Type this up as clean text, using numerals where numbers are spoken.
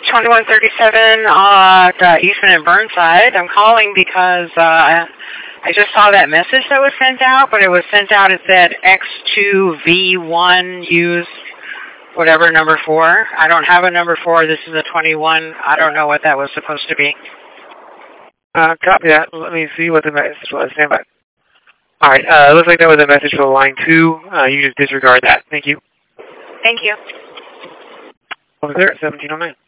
2137 Eastman and Burnside. I'm calling because I just saw that message that was sent out, but it was sent out, it said X2V1 use whatever number 4. I don't have a number 4. This is a 21. I don't know what that was supposed to be. Copy that. Let me see what the message was. Stand by. All right. Looks like that was a message for line 2. You just disregard that. Thank you. Thank you. Over there at 1709.